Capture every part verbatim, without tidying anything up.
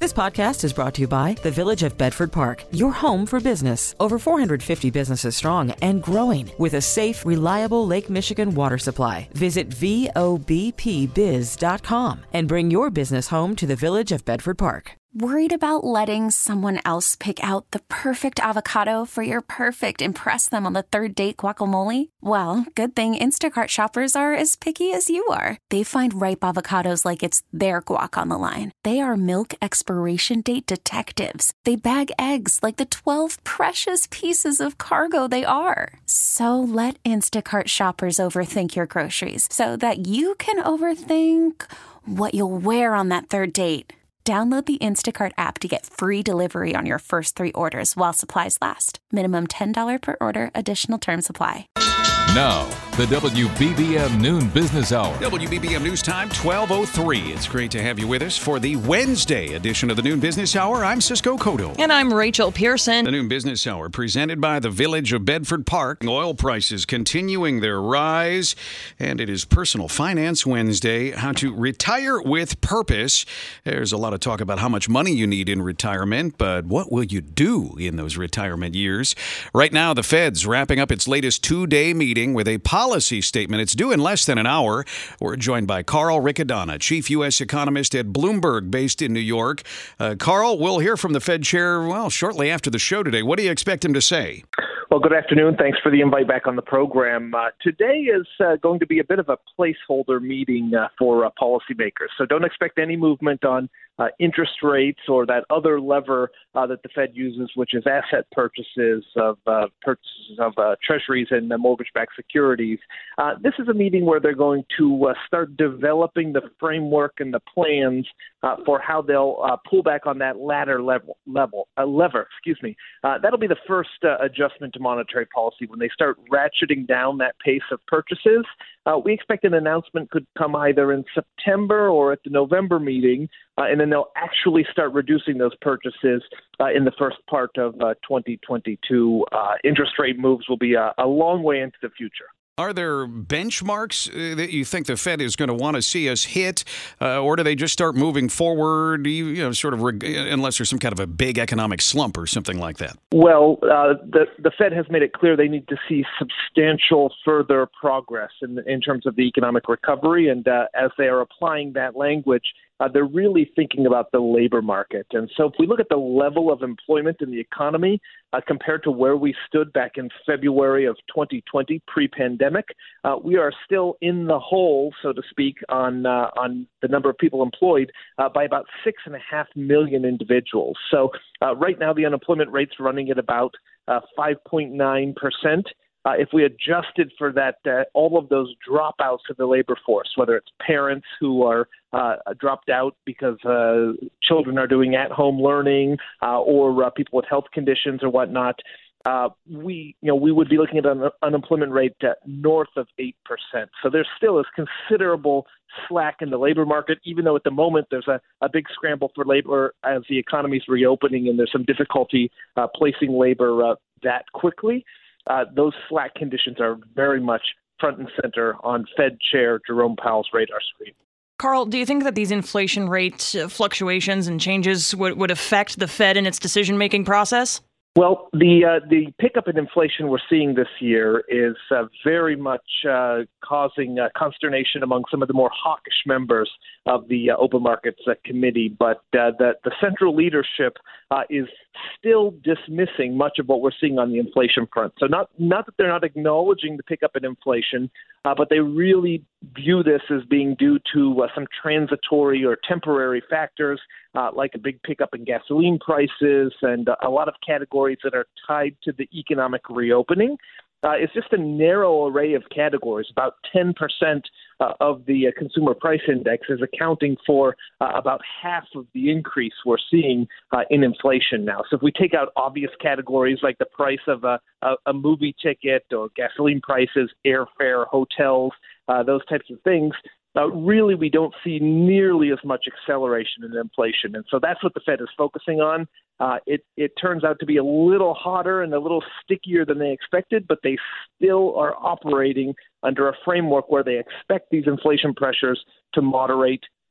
This podcast is brought to you by the Village of Bedford Park, your home for business. Over four hundred fifty businesses strong and growing with a safe, reliable Lake Michigan water supply. Visit V O B P biz dot com and bring your business home to the Village of Bedford Park. Worried about letting someone else pick out the perfect avocado for your perfect impress them on the third date guacamole? Well, good thing Instacart shoppers are as picky as you are. They find ripe avocados like it's their guac on the line. They are milk expiration date detectives. They bag eggs like the twelve precious pieces of cargo they are. So let Instacart shoppers overthink your groceries so that you can overthink what you'll wear on that third date. Download the Instacart app to get free delivery on your first three orders while supplies last. Minimum ten dollars per order. Additional terms apply. Now, the W B B M Noon Business Hour. W B B M News Time, twelve oh three. It's great to have you with us for the Wednesday edition of the Noon Business Hour. I'm Cisco Cotto. And I'm Rachel Pearson. The Noon Business Hour presented by the Village of Bedford Park. Oil prices continuing their rise, and it is Personal Finance Wednesday. How to retire with purpose. There's a lot of talk about how much money you need in retirement, but what will you do in those retirement years? Right now, the Fed's wrapping up its latest two-day meeting with a policy statement. It's due in less than an hour. We're joined by Carl Riccadonna, chief U S economist at Bloomberg, based in New York. Uh, Carl, we'll hear from the Fed chair, well, shortly after the show today. What do you expect him to say? Well, good afternoon. Thanks for the invite back on the program. Uh, today is uh, going to be a bit of a placeholder meeting uh, for uh, policymakers. So don't expect any movement on uh, interest rates or that other lever uh, that the Fed uses, which is asset purchases of uh, purchases of uh, treasuries and uh, mortgage-backed securities. Uh, this is a meeting where they're going to uh, start developing the framework and the plans uh, for how they'll uh, pull back on that latter level, level uh, lever. Excuse me. Uh, that'll be the first uh, adjustment to monetary policy when they start ratcheting down that pace of purchases. Uh, we expect an announcement could come either in September or at the November meeting, uh, and then they'll actually start reducing those purchases uh, in the first part of uh, twenty twenty-two. Uh, interest rate moves will be a, a long way into the future. Are there benchmarks uh, that you think the Fed is going to want to see us hit, uh, or do they just start moving forward, you know, sort of, reg- unless there's some kind of a big economic slump or something like that? Well, uh, the the Fed has made it clear they need to see substantial further progress in in terms of the economic recovery, and uh, as they are applying that language, Uh, they're really thinking about the labor market. And so if we look at the level of employment in the economy uh, compared to where we stood back in February of twenty twenty, pre-pandemic, uh, we are still in the hole, so to speak, on uh, on the number of people employed uh, by about six and a half million individuals. So uh, right now the unemployment rate's running at about uh, five point nine percent. Uh, if we adjusted for that, uh, all of those dropouts of the labor force, whether it's parents who are uh, dropped out because uh, children are doing at-home learning, uh, or uh, people with health conditions or whatnot, uh, we, you know, we would be looking at an unemployment rate uh, north of eight percent. So there still is considerable slack in the labor market, even though at the moment there's a, a big scramble for labor as the economy is reopening and there's some difficulty uh, placing labor uh, that quickly. Uh, those slack conditions are very much front and center on Fed Chair Jerome Powell's radar screen. Carl, do you think that these inflation rate fluctuations and changes would, would affect the Fed in its decision-making process? Well, the uh, the pickup in inflation we're seeing this year is uh, very much uh, causing uh, consternation among some of the more hawkish members of the uh, Open Markets uh, Committee. But uh, the, the central leadership uh, is still dismissing much of what we're seeing on the inflation front. So not not that they're not acknowledging the pickup in inflation, uh, but they really view this as being due to uh, some transitory or temporary factors, uh, like a big pickup in gasoline prices and uh, a lot of categories that are tied to the economic reopening. Uh, it's just a narrow array of categories. About ten percent uh, of the uh, consumer price index is accounting for uh, about half of the increase we're seeing uh, in inflation now. So if we take out obvious categories like the price of a, a, a movie ticket or gasoline prices, airfare, hotels, uh, those types of things, Uh, really, we don't see nearly as much acceleration in inflation. And so that's what the Fed is focusing on. Uh, it, it turns out to be a little hotter and a little stickier than they expected, but they still are operating under a framework where they expect these inflation pressures to moderate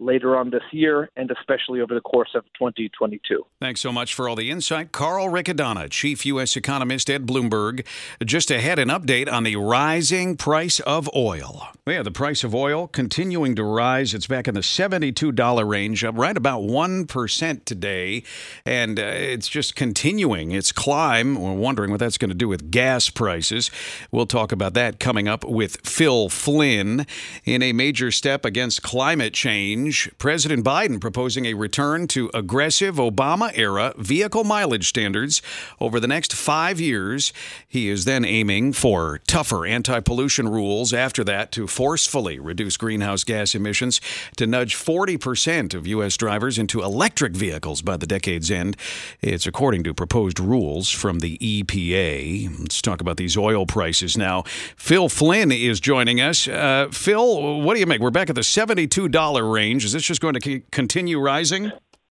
later on this year and especially over the course of twenty twenty-two. Thanks so much for all the insight. Carl Riccadonna, chief U S economist at Bloomberg. Just ahead, an update on the rising price of oil. Yeah, the price of oil continuing to rise. It's back in the seventy-two dollars range, up right about one percent today. And uh, it's just continuing its climb. We're wondering what that's going to do with gas prices. We'll talk about that coming up with Phil Flynn. In a major step against climate change, President Biden proposing a return to aggressive Obama-era vehicle mileage standards over the next five years. He is then aiming for tougher anti-pollution rules after that to forcefully reduce greenhouse gas emissions, to nudge forty percent of U S drivers into electric vehicles by the decade's end. It's according to proposed rules from the E P A. Let's talk about these oil prices now. Phil Flynn is joining us. Uh, Phil, what do you make? We're back at the seventy-two dollars range. Is this just going to c- continue rising?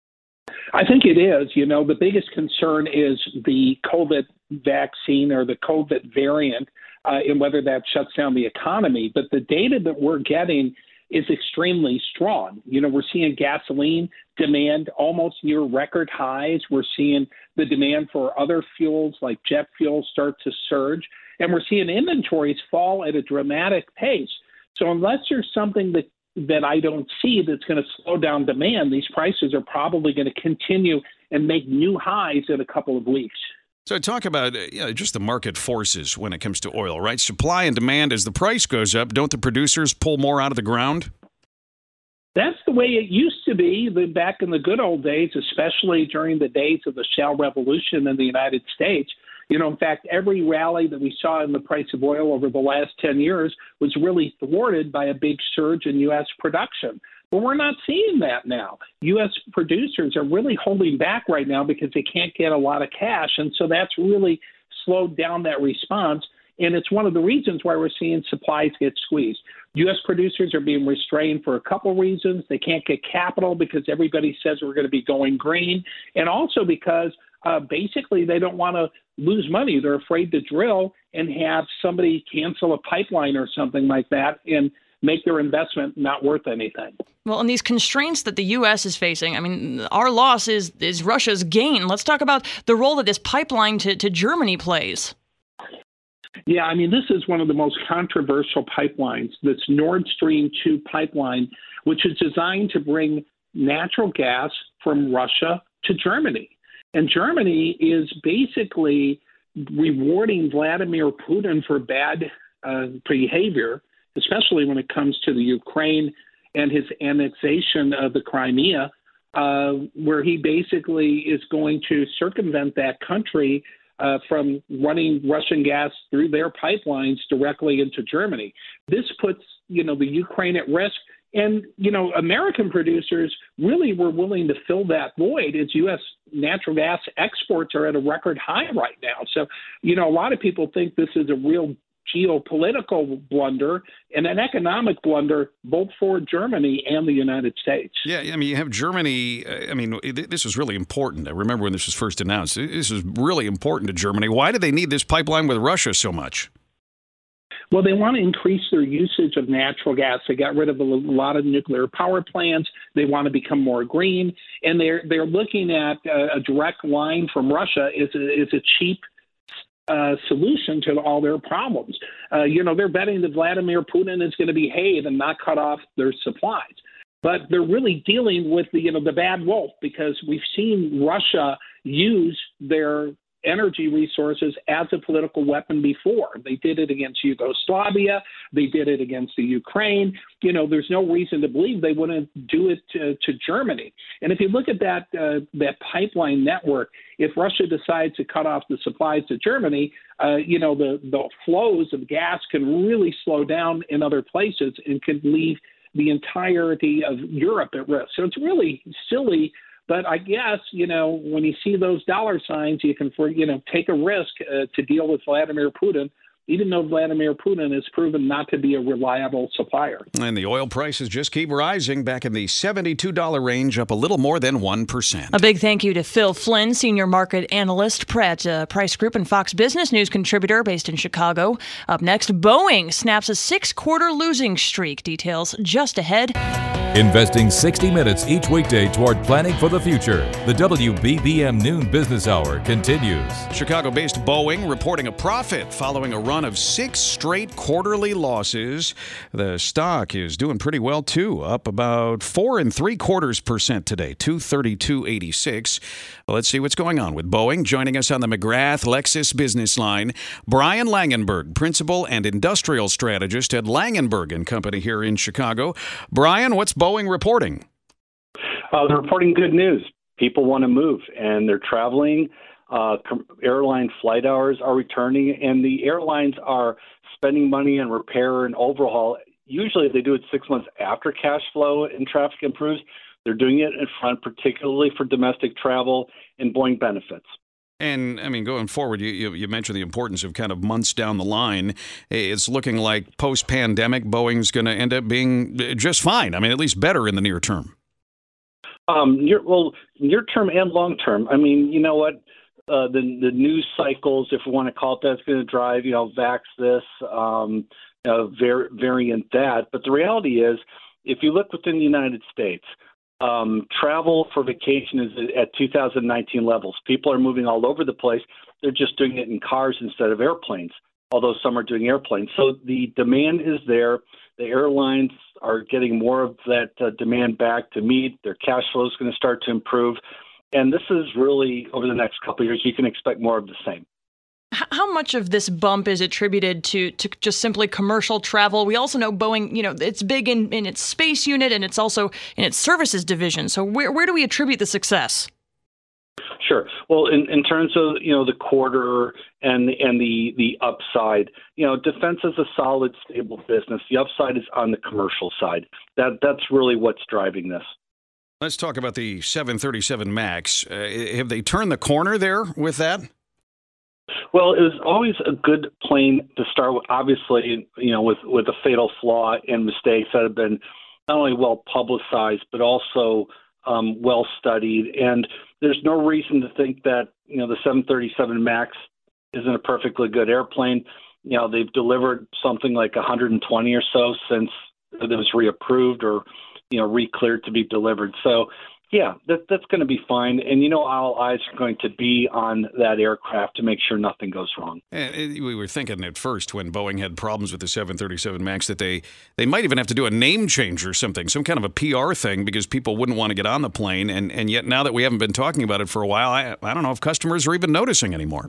I think it is. You know, the biggest concern is the COVID vaccine or the COVID variant uh, and whether that shuts down the economy. But the data that we're getting is extremely strong. You know, we're seeing gasoline demand almost near record highs. We're seeing the demand for other fuels like jet fuel start to surge. And we're seeing inventories fall at a dramatic pace. So unless there's something that that I don't see that's going to slow down demand, these prices are probably going to continue and make new highs in a couple of weeks. So talk about you know, just the market forces when it comes to oil, right? Supply and demand, as the price goes up, don't the producers pull more out of the ground? That's the way it used to be back in the good old days, especially during the days of the shale revolution in the United States. You know, in fact, every rally that we saw in the price of oil over the last ten years was really thwarted by a big surge in U S production. But we're not seeing that now. U S producers are really holding back right now because they can't get a lot of cash. And so that's really slowed down that response. And it's one of the reasons why we're seeing supplies get squeezed. U S producers are being restrained for a couple reasons. They can't get capital because everybody says we're going to be going green. And also because uh, basically they don't want to lose money. They're afraid to drill and have somebody cancel a pipeline or something like that and make their investment not worth anything. Well, and these constraints that the U S is facing, I mean, our loss is is Russia's gain. Let's talk about the role that this pipeline to, to Germany plays. Yeah, I mean, this is one of the most controversial pipelines, this Nord Stream two pipeline, which is designed to bring natural gas from Russia to Germany. And Germany is basically rewarding Vladimir Putin for bad uh, behavior, especially when it comes to the Ukraine and his annexation of the Crimea, uh, where he basically is going to circumvent that country uh, from running Russian gas through their pipelines directly into Germany. This puts, you know, the Ukraine at risk. And, you know, American producers really were willing to fill that void as U S natural gas exports are at a record high right now. So, you know, a lot of people think this is a real geopolitical blunder and an economic blunder both for Germany and the United States. Yeah, I mean, you have Germany. I mean, this was really important. I remember when this was first announced. This is really important to Germany. Why do they need this pipeline with Russia so much? Well, they want to increase their usage of natural gas. They got rid of a lot of nuclear power plants. They want to become more green, and they're they're looking at a, a direct line from Russia is a, is a cheap uh, solution to all their problems. Uh, you know, they're betting that Vladimir Putin is going to behave and not cut off their supplies. But they're really dealing with the you know the bad wolf because we've seen Russia use their energy resources as a political weapon before. They did it against Yugoslavia. They did it against the Ukraine. You know, there's no reason to believe they wouldn't do it to, to Germany. And if you look at that uh, that pipeline network, if Russia decides to cut off the supplies to Germany, uh, you know, the, the flows of gas can really slow down in other places and could leave the entirety of Europe at risk. So it's really silly. But I guess, you know, when you see those dollar signs, you can, you know, take a risk uh, to deal with Vladimir Putin, even though Vladimir Putin has proven not to be a reliable supplier. And the oil prices just keep rising, back in the seventy-two dollars range, up a little more than one percent. A big thank you to Phil Flynn, senior market analyst at uh, Price Group and Fox Business News contributor based in Chicago. Up next, Boeing snaps a six-quarter losing streak. Details just ahead. Investing sixty minutes each weekday toward planning for the future. The W B B M Noon Business Hour continues. Chicago-based Boeing reporting a profit following a run of six straight quarterly losses. The stock is doing pretty well, too, up about four and three quarters percent today, two thirty-two eighty-six. Well, let's see what's going on with Boeing. Joining us on the McGrath Lexus business line, Brian Langenberg, principal and industrial strategist at Langenberg and Company here in Chicago. Brian, what's Boeing reporting? Uh, they're reporting good news. People want to move, and they're traveling. Uh, com- airline flight hours are returning, and the airlines are spending money on repair and overhaul. Usually they do it six months after cash flow and traffic improves. They're doing it in front, particularly for domestic travel and Boeing benefits. And, I mean, going forward, you, you, you mentioned the importance of kind of months down the line. It's looking like post-pandemic, Boeing's going to end up being just fine. I mean, at least better in the near term. Um, near, well, near term and long term. I mean, you know what? Uh, the the news cycles, if we want to call it that, is going to drive, you know, vax this, um, uh, var- variant that. But the reality is, if you look within the United States, Um, travel for vacation is at two thousand nineteen levels. People are moving all over the place. They're just doing it in cars instead of airplanes, although some are doing airplanes. So the demand is there. The airlines are getting more of that uh, demand back to meet. Their cash flow is going to start to improve. And this is really, over the next couple of years, you can expect more of the same. How much of this bump is attributed to, to just simply commercial travel? We also know Boeing, you know, it's big in, in its space unit and it's also in its services division. So where where do we attribute the success? Sure. Well, in, in terms of, you know, the quarter and and the, the upside, you know, defense is a solid, stable business. The upside is on the commercial side. That That's really what's driving this. Let's talk about the seven thirty-seven MAX. Uh, have they turned the corner there with that? Well, it was always a good plane to start with, obviously, you know, with, with a fatal flaw and mistakes that have been not only well publicized, but also um, well studied. And there's no reason to think that, you know, the seven thirty-seven MAX isn't a perfectly good airplane. You know, they've delivered something like one hundred twenty or so since it was reapproved or, you know, re-cleared to be delivered. So, yeah, that, that's going to be fine. And, you know, all eyes are going to be on that aircraft to make sure nothing goes wrong. And we were thinking at first when Boeing had problems with the seven thirty-seven MAX that they, they might even have to do a name change or something, some kind of a P R thing because people wouldn't want to get on the plane. And, and yet now that we haven't been talking about it for a while, I, I don't know if customers are even noticing anymore.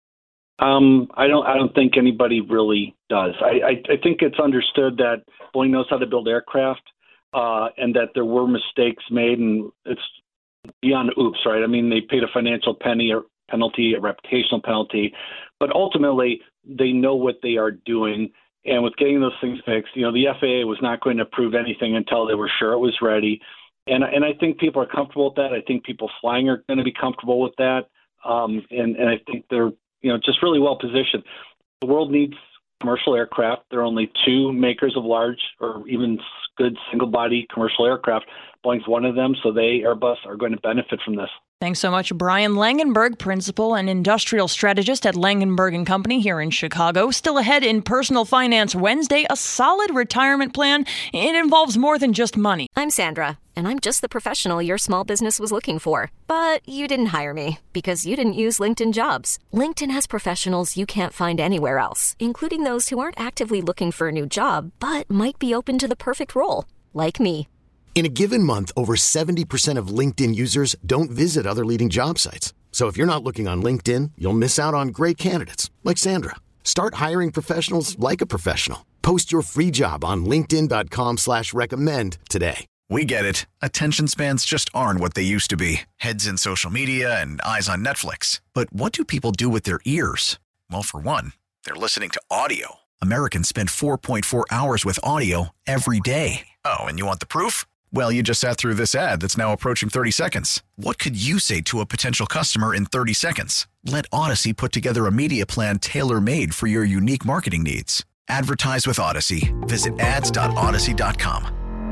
Um, I don't I don't think anybody really does. I, I, I think it's understood that Boeing knows how to build aircraft. Uh, and that there were mistakes made, and it's beyond oops, right? I mean, they paid a financial penny or penalty, a reputational penalty, but ultimately they know what they are doing. And with getting those things fixed, you know, the F A A was not going to approve anything until they were sure it was ready. And and I think people are comfortable with that. I think people flying are going to be comfortable with that. Um, and, and I think they're, you know, just really well positioned. The world needs commercial aircraft. There are only two makers of large or even good single-body commercial aircraft. Boeing's one of them, so they, Airbus, are going to benefit from this. Thanks so much, Brian Langenberg, principal and industrial strategist at Langenberg and Company here in Chicago. Still ahead in Personal Finance Wednesday, a solid retirement plan. It involves more than just money. I'm Sandra, and I'm just the professional your small business was looking for. But you didn't hire me because you didn't use LinkedIn Jobs. LinkedIn has professionals you can't find anywhere else, including those who aren't actively looking for a new job, but might be open to the perfect role, like me. In a given month, over seventy percent of LinkedIn users don't visit other leading job sites. So if you're not looking on LinkedIn, you'll miss out on great candidates like Sandra. Start hiring professionals like a professional. Post your free job on linkedin dot com slash recommend today. We get it. Attention spans just aren't what they used to be. Heads in social media and eyes on Netflix. But what do people do with their ears? Well, for one, they're listening to audio. Americans spend four point four hours with audio every day. Oh, and you want the proof? Well, you just sat through this ad that's now approaching thirty seconds. What could you say to a potential customer in thirty seconds? Let Odyssey put together a media plan tailor-made for your unique marketing needs. Advertise with Odyssey. Visit ads dot odyssey dot com.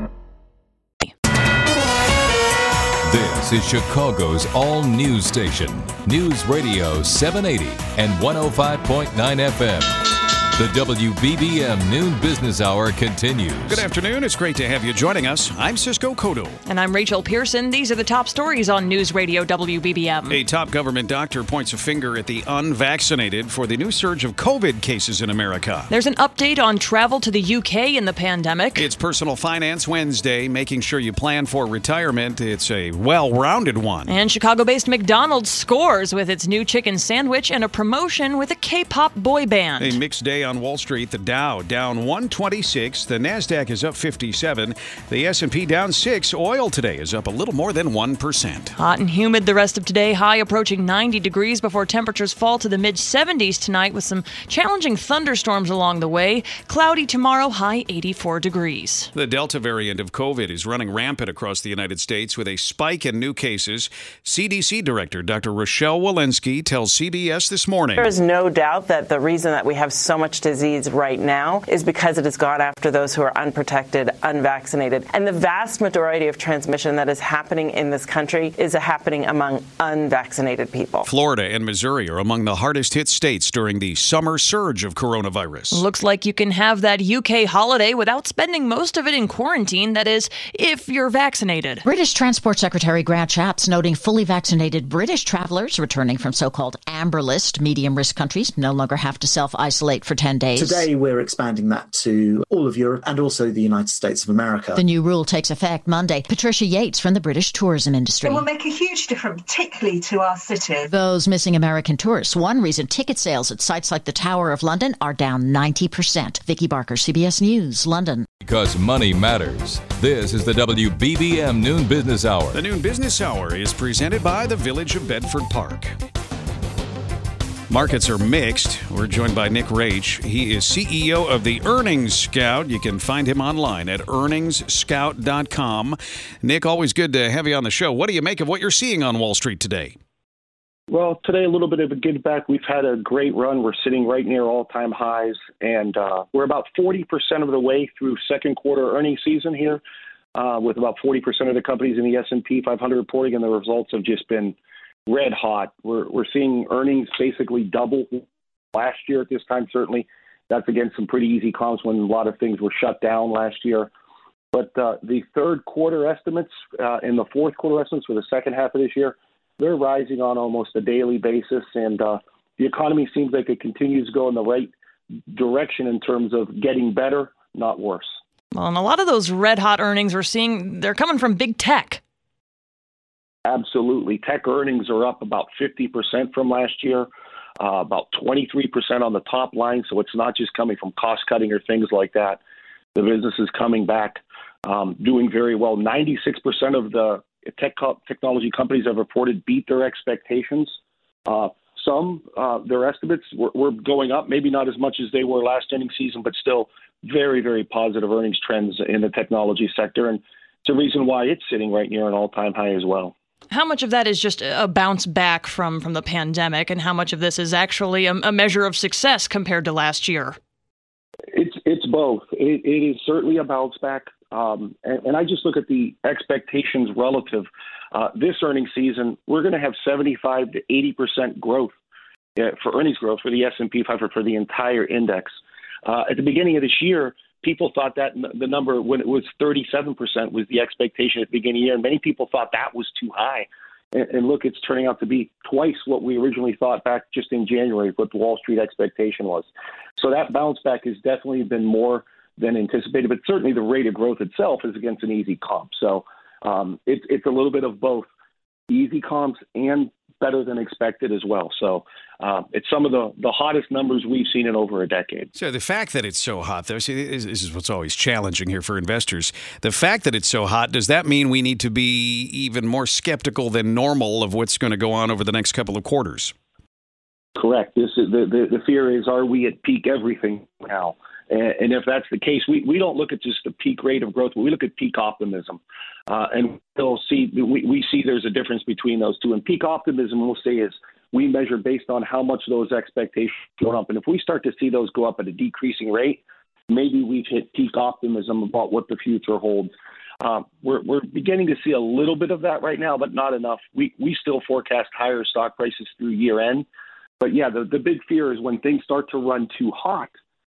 This is Chicago's all-news station, News Radio seven eighty and one oh five point nine F M. The W B B M Noon Business Hour continues. Good afternoon. It's great to have you joining us. I'm Cisco Cotto. And I'm Rachel Pearson. These are the top stories on News Radio W B B M. A top government doctor points a finger at the unvaccinated for the new surge of COVID cases in America. There's an update on travel to the U K in the pandemic. It's Personal Finance Wednesday, making sure you plan for retirement. It's a well-rounded one. And Chicago-based McDonald's scores with its new chicken sandwich and a promotion with a K-pop boy band. A mixed day on Wall Street. The Dow down one twenty-six. The Nasdaq is up fifty-seven. The S and P down six. Oil today is up a little more than one percent. Hot and humid the rest of today. High approaching ninety degrees before temperatures fall to the mid seventies tonight with some challenging thunderstorms along the way. Cloudy tomorrow. High eighty-four degrees. The Delta variant of COVID is running rampant across the United States with a spike in new cases. C D C Director Doctor Rochelle Walensky tells C B S This Morning. There is no doubt that the reason that we have so much disease right now is because it has gone after those who are unprotected, unvaccinated. And the vast majority of transmission that is happening in this country is happening among unvaccinated people. Florida and Missouri are among the hardest hit states during the summer surge of coronavirus. Looks like you can have that U K holiday without spending most of it in quarantine. That is, if you're vaccinated. British Transport Secretary Grant Shapps noting fully vaccinated British travelers returning from so-called amber list medium risk countries no longer have to self-isolate for ten days. Today, we're expanding that to all of Europe and also the United States of America. The new rule takes effect Monday. Patricia Yates from the British tourism industry. It will make a huge difference, particularly to our cities. Those missing American tourists. One reason ticket sales at sites like the Tower of London are down ninety percent. Vicky Barker, C B S News, London. Because money matters. This is the W B B M Noon Business Hour. The Noon Business Hour is presented by the Village of Bedford Park. Markets are mixed. We're joined by Nick Rach. He is C E O of the Earnings Scout. You can find him online at earnings scout dot com. Nick, always good to have you on the show. What do you make of what you're seeing on Wall Street today? Well, today a little bit of a give back. We've had a great run. We're sitting right near all-time highs, and uh, we're about forty percent of the way through second quarter earnings season here, uh, with about forty percent of the companies in the S and P five hundred reporting, and the results have just been red hot. We're we're seeing earnings basically double last year at this time. Certainly, that's against some pretty easy comps when a lot of things were shut down last year. But uh, the third quarter estimates uh, and the fourth quarter estimates for the second half of this year, they're rising on almost a daily basis, and uh, the economy seems like it continues to go in the right direction in terms of getting better, not worse. Well, and a lot of those red hot earnings we're seeing, they're coming from big tech. Absolutely. Tech earnings are up about fifty percent from last year, uh, about twenty-three percent on the top line. So it's not just coming from cost cutting or things like that. The business is coming back, um, doing very well. ninety-six percent of the tech co- technology companies have reported beat their expectations. Uh, some, uh, their estimates were, were going up, maybe not as much as they were last earnings season, but still very, very positive earnings trends in the technology sector. And it's a reason why it's sitting right near an all-time high as well. How much of that is just a bounce back from, from the pandemic, and how much of this is actually a, a measure of success compared to last year? It's it's both. It, it is certainly a bounce back, um, and, and I just look at the expectations relative. Uh, this earnings season, we're going to have seventy-five to eighty percent growth uh, for earnings growth for the S and P five hundred for the entire index. Uh, at the beginning of this year, people thought that the number, when it was thirty-seven percent, was the expectation at the beginning of the year. And many people thought that was too high. And, and look, it's turning out to be twice what we originally thought back just in January, what the Wall Street expectation was. So that bounce back has definitely been more than anticipated. But certainly the rate of growth itself is against an easy comp. So um, it, it's a little bit of both easy comps and better than expected as well. So uh, it's some of the, the hottest numbers we've seen in over a decade. So the fact that it's so hot, though, see, this is what's always challenging here for investors. The fact that it's so hot, does that mean we need to be even more skeptical than normal of what's going to go on over the next couple of quarters? Correct. This is the, the, the fear is, are we at peak everything now? And, and if that's the case, we, we don't look at just the peak rate of growth, but we look at peak optimism. Uh, and we'll see, we, we see there's a difference between those two. And peak optimism, we'll say, is we measure based on how much those expectations go up. And if we start to see those go up at a decreasing rate, maybe we've hit peak optimism about what the future holds. Uh, we're, we're beginning to see a little bit of that right now, but not enough. We, we still forecast higher stock prices through year end. But yeah, the, the big fear is when things start to run too hot,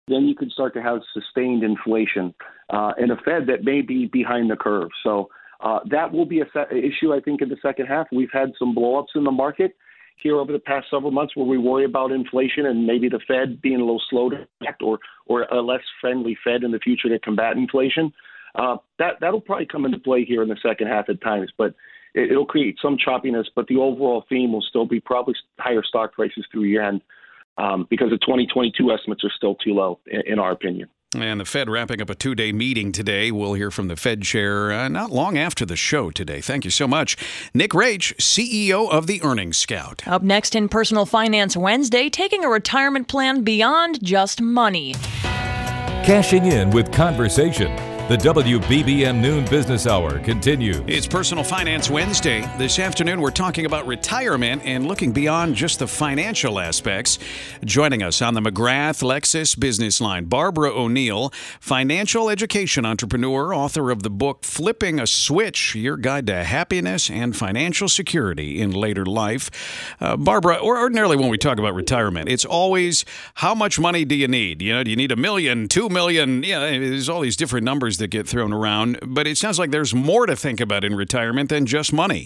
then you could start to have sustained inflation uh, and a Fed that may be behind the curve. So uh, that will be a se- issue, I think, in the second half. We've had some blowups in the market here over the past several months where we worry about inflation and maybe the Fed being a little slow to act or, or a less friendly Fed in the future to combat inflation. Uh, that, that'll probably come into play here in the second half at times, but it, it'll create some choppiness. But the overall theme will still be probably higher stock prices through year end um, because the twenty twenty-two estimates are still too low, in, in our opinion. And the Fed wrapping up a two-day meeting today. We'll hear from the Fed chair uh, not long after the show today. Thank you so much. Nick Rage, C E O of the Earnings Scout. Up next in Personal Finance Wednesday, taking a retirement plan beyond just money. Cashing in with conversation. The W B B M Noon Business Hour continues. It's Personal Finance Wednesday. This afternoon, we're talking about retirement and looking beyond just the financial aspects. Joining us on the McGrath Lexus Business Line, Barbara O'Neill, financial education entrepreneur, author of the book Flipping a Switch, Your Guide to Happiness and Financial Security in Later Life. Uh, Barbara, ordinarily when we talk about retirement, it's always how much money do you need? You know, do you need a million, two million? Yeah, there's all these different numbers that get thrown around, but it sounds like there's more to think about in retirement than just money.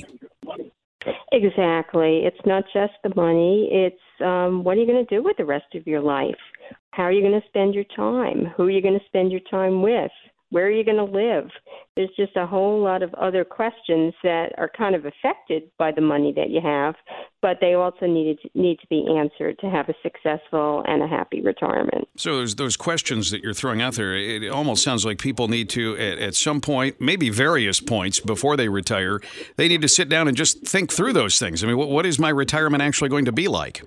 Exactly. It's not just the money. It's um, what are you going to do with the rest of your life? How are you going to spend your time? Who are you going to spend your time with? Where are you going to live? There's just a whole lot of other questions that are kind of affected by the money that you have, but they also need to, need to be answered to have a successful and a happy retirement. So there's those questions that you're throwing out there. It almost sounds like people need to, at, at some point, maybe various points before they retire, they need to sit down and just think through those things. I mean, what, what is my retirement actually going to be like?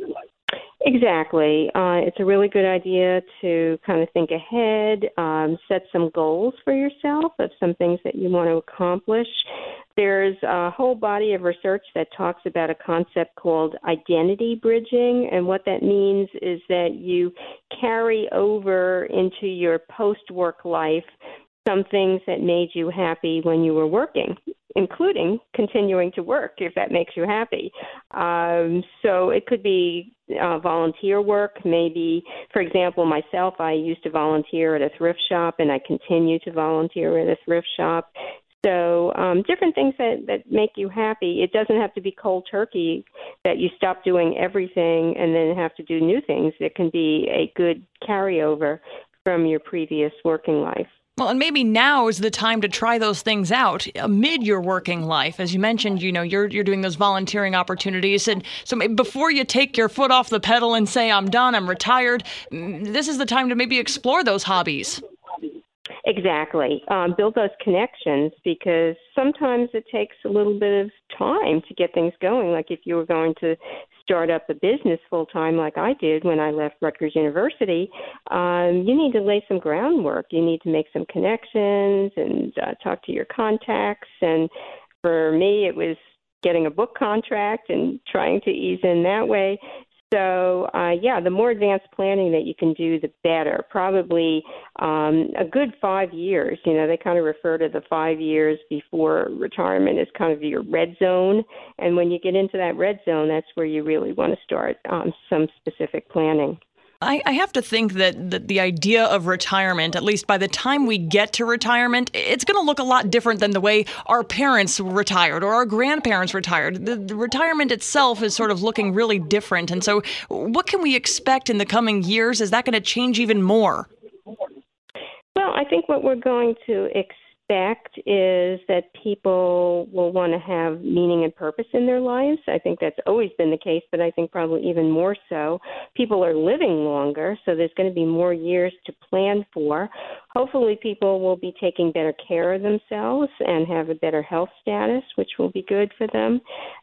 Exactly. Uh, it's a really good idea to kind of think ahead, um, set some goals for yourself of some things that you want to accomplish. There's a whole body of research that talks about a concept called identity bridging, and what that means is that you carry over into your post-work life some things that made you happy when you were working, including continuing to work if that makes you happy. Um, so it could be uh, volunteer work. Maybe, for example, myself, I used to volunteer at a thrift shop, and I continue to volunteer at a thrift shop. So um, different things that, that make you happy. It doesn't have to be cold turkey, that you stop doing everything and then have to do new things. It can be a good carryover from your previous working life. Well, and maybe now is the time to try those things out amid your working life. As you mentioned, you know, you're you're doing those volunteering opportunities. And so before you take your foot off the pedal and say, I'm done, I'm retired, this is the time to maybe explore those hobbies. Exactly. Um, build those connections, because sometimes it takes a little bit of time to get things going. Like if you were going to start up a business full time like I did when I left Rutgers University, um, you need to lay some groundwork. You need to make some connections and uh, talk to your contacts. And for me, it was getting a book contract and trying to ease in that way. So, uh, yeah, the more advanced planning that you can do, the better. Probably um, a good five years. You know, they kind of refer to the five years before retirement as kind of your red zone. And when you get into that red zone, that's where you really want to start um, some specific planning. I, I have to think that the, the idea of retirement, at least by the time we get to retirement, it's going to look a lot different than the way our parents retired or our grandparents retired. The, the retirement itself is sort of looking really different. And so what can we expect in the coming years? Is that going to change even more? Well, I think what we're going to expect is that people will want to have meaning and purpose in their lives. I think that's always been the case, but I think probably even more so. People are living longer, so there's going to be more years to plan for. Hopefully people will be taking better care of themselves and have a better health status, which will be good for them.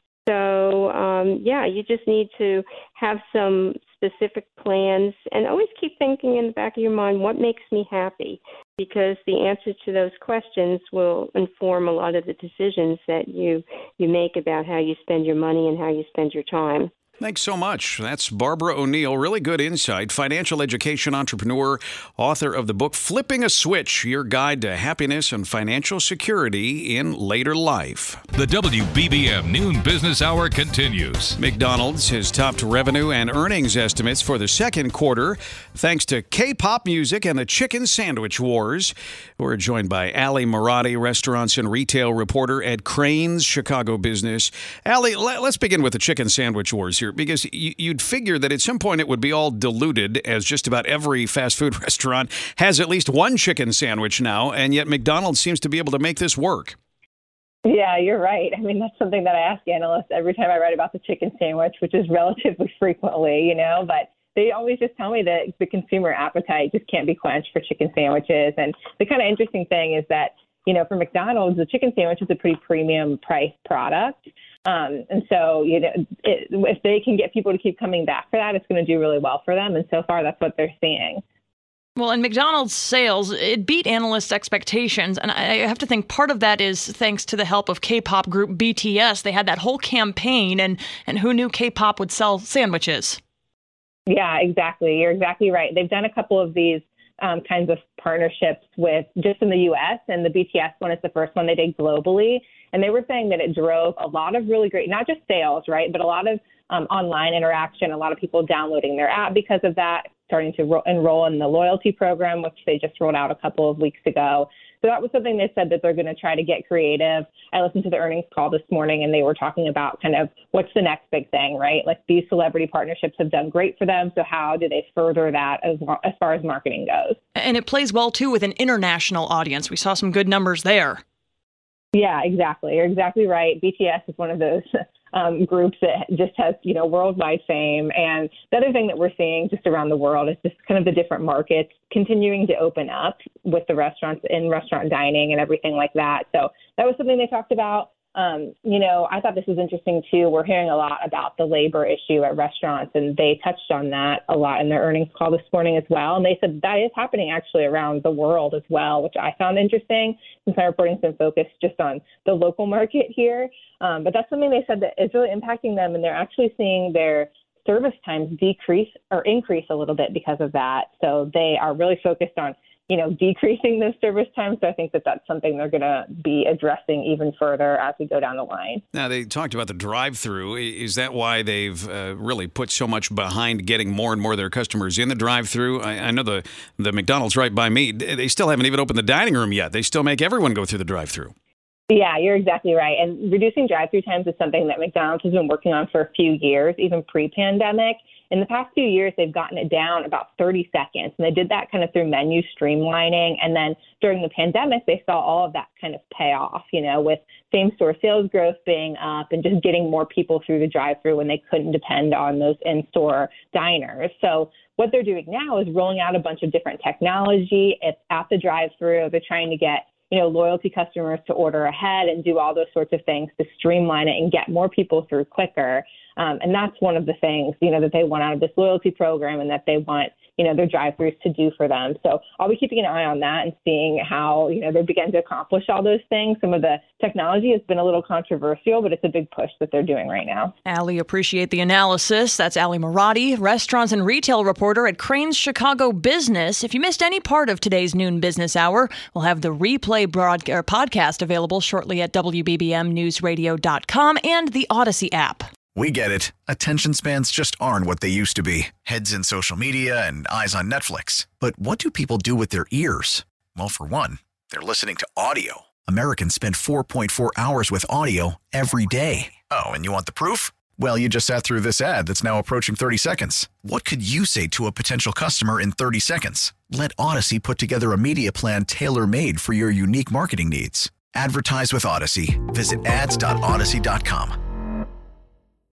So, um, yeah, you just need to have some specific plans and always keep thinking in the back of your mind, what makes me happy? Because the answer to those questions will inform a lot of the decisions that you, you make about how you spend your money and how you spend your time. Thanks so much. That's Barbara O'Neill. Really good insight. Financial education entrepreneur, author of the book Flipping a Switch, Your Guide to Happiness and Financial Security in Later Life. The W B B M Noon Business Hour continues. McDonald's has topped revenue and earnings estimates for the second quarter thanks to K-pop music and the chicken sandwich wars. We're joined by Ali Marati, restaurants and retail reporter at Crain's Chicago Business. Ali, let's begin with the chicken sandwich wars here, because you'd figure that at some point it would be all diluted, as just about every fast food restaurant has at least one chicken sandwich now, and yet McDonald's seems to be able to make this work. Yeah, you're right. I mean, that's something that I ask analysts every time I write about the chicken sandwich, which is relatively frequently, you know, but they always just tell me that the consumer appetite just can't be quenched for chicken sandwiches. And the kind of interesting thing is that, you know, for McDonald's, the chicken sandwich is a pretty premium price product. Um, and so, you know, it, if they can get people to keep coming back for that, it's going to do really well for them. And so far, that's what they're seeing. Well, in McDonald's sales, it beat analysts' expectations. And I have to think part of that is thanks to the help of K-pop group B T S. They had that whole campaign, and, and who knew K-pop would sell sandwiches? Yeah, exactly. You're exactly right. They've done a couple of these um, kinds of partnerships with just in the U S, and the B T S one is the first one they did globally. And they were saying that it drove a lot of really great, not just sales, right, but a lot of um, online interaction, a lot of people downloading their app because of that, starting to ro- enroll in the loyalty program, which they just rolled out a couple of weeks ago. So that was something they said that they're going to try to get creative. I listened to the earnings call this morning, and they were talking about kind of what's the next big thing, right? Like these celebrity partnerships have done great for them. So how do they further that as, as far as marketing goes? And it plays well, too, with an international audience. We saw some good numbers there. Yeah, exactly. You're exactly right. B T S is one of those um, groups that just has, you know, worldwide fame. And the other thing that we're seeing just around the world is just kind of the different markets continuing to open up with the restaurants in restaurant dining and everything like that. So that was something they talked about. Um, you know, I thought this was interesting, too. We're hearing a lot about the labor issue at restaurants, and they touched on that a lot in their earnings call this morning as well. And they said that is happening actually around the world as well, which I found interesting since my reporting's been focused just on the local market here. Um, but that's something they said that is really impacting them, and they're actually seeing their service times decrease or increase a little bit because of that. So they are really focused on you know, decreasing those service times. So I think that that's something they're going to be addressing even further as we go down the line. Now, they talked about the drive-through. Is that why they've uh, really put so much behind getting more and more of their customers in the drive-through? I, I know the, the McDonald's right by me, they still haven't even opened the dining room yet. They still make everyone go through the drive-through. Yeah, you're exactly right. And reducing drive-through times is something that McDonald's has been working on for a few years, even pre-pandemic. In the past few years, they've gotten it down about thirty seconds, and they did that kind of through menu streamlining. And then during the pandemic, they saw all of that kind of pay off, you know, with same-store sales growth being up and just getting more people through the drive-through when they couldn't depend on those in-store diners. So what they're doing now is rolling out a bunch of different technology at, at the drive-through. They're trying to get you know, loyalty customers to order ahead and do all those sorts of things to streamline it and get more people through quicker. Um, and that's one of the things, you know, that they want out of this loyalty program and that they want, you know, their drive-thrus to do for them. So I'll be keeping an eye on that and seeing how, you know, they begin to accomplish all those things. Some of the technology has been a little controversial, but it's a big push that they're doing right now. Ali, appreciate the analysis. That's Ali Marati, restaurants and retail reporter at Crain's Chicago Business. If you missed any part of today's Noon Business Hour, we'll have the replay broad- or podcast available shortly at W B B M news radio dot com and the Odyssey app. We get it. Attention spans just aren't what they used to be. Heads in social media and eyes on Netflix. But what do people do with their ears? Well, for one, they're listening to audio. Americans spend four point four hours with audio every day. Oh, and you want the proof? Well, you just sat through this ad that's now approaching thirty seconds. What could you say to a potential customer in thirty seconds? Let Odyssey put together a media plan tailor-made for your unique marketing needs. Advertise with Odyssey. Visit ads dot odyssey dot com.